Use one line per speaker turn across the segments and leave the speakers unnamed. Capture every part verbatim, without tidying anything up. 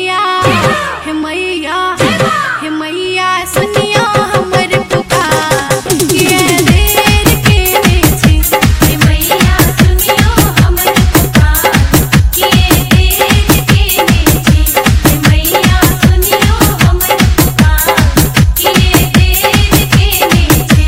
मैया हे मैया हे मैया सुनियो हमर पुकार किए देर केने छी हे मैया सुनियो हमर पुकार किए देर केने छी हे मैया सुनियो हमर पुकार किए देर केने छी।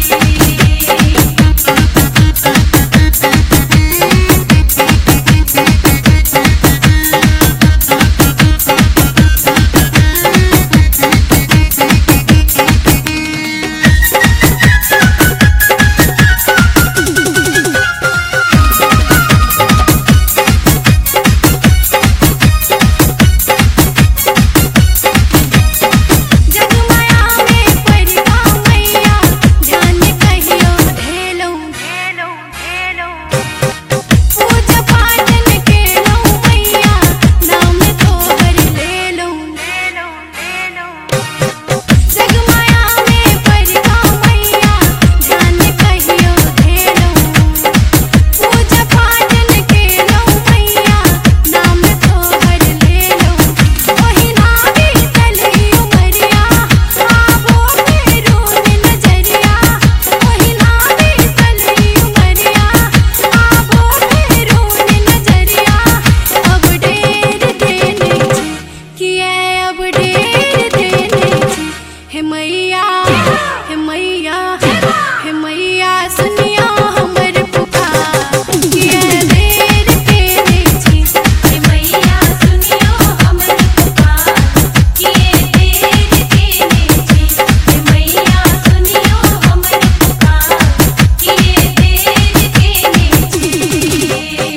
हे मैया हे मैया हे मैया सुनियो हमर पुकार किए देर केने छी हे मैया सुनियो हमर पुकार किए देर केने छी हे मैया सुनियो हमर पुकार किए देर केने छी।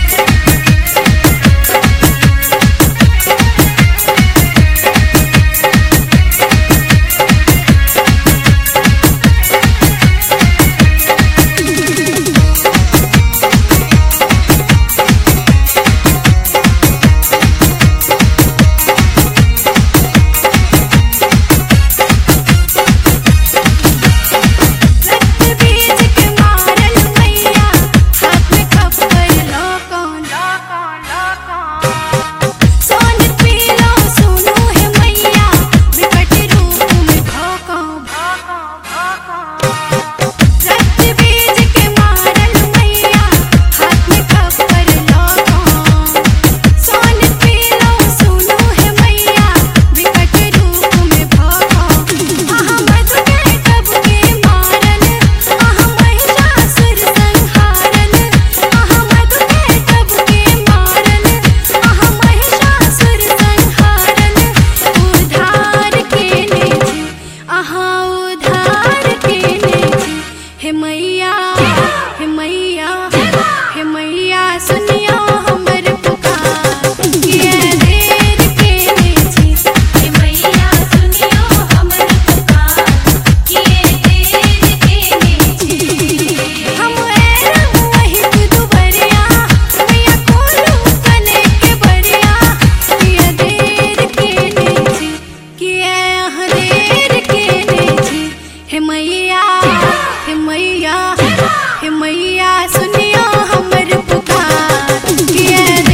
हे मैया हे मैया हे मैया सुनियो हमर पुकार किए देर केने छी हे मैया सुनियो हमर पुकार किए देर केने छी। हम एरम वही दुबरिया मैया कोलू कने के बरिया किए देर केने छी किए अह देर केने छी हे मैया हे मैया हे मैया सुनियो हमर पुकार किए